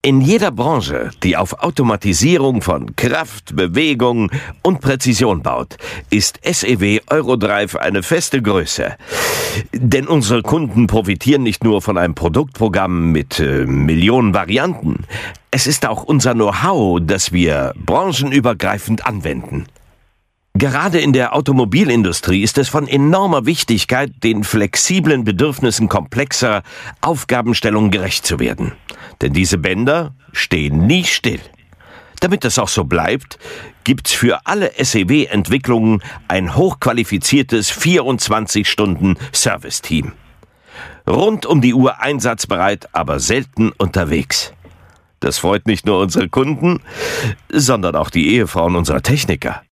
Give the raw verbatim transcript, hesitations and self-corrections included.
In jeder Branche, die auf Automatisierung von Kraft, Bewegung und Präzision baut, ist S E W Eurodrive eine feste Größe. Denn unsere Kunden profitieren nicht nur von einem Produktprogramm mit äh, Millionen Varianten. Es ist auch unser Know-how, das wir branchenübergreifend anwenden. Gerade in der Automobilindustrie ist es von enormer Wichtigkeit, den flexiblen Bedürfnissen komplexer Aufgabenstellungen gerecht zu werden. Denn diese Bänder stehen nie still. Damit das auch so bleibt, gibt's für alle S E W-Entwicklungen ein hochqualifiziertes vierundzwanzig-Stunden-Service-Team. Rund um die Uhr einsatzbereit, aber selten unterwegs. Das freut nicht nur unsere Kunden, sondern auch die Ehefrauen unserer Techniker.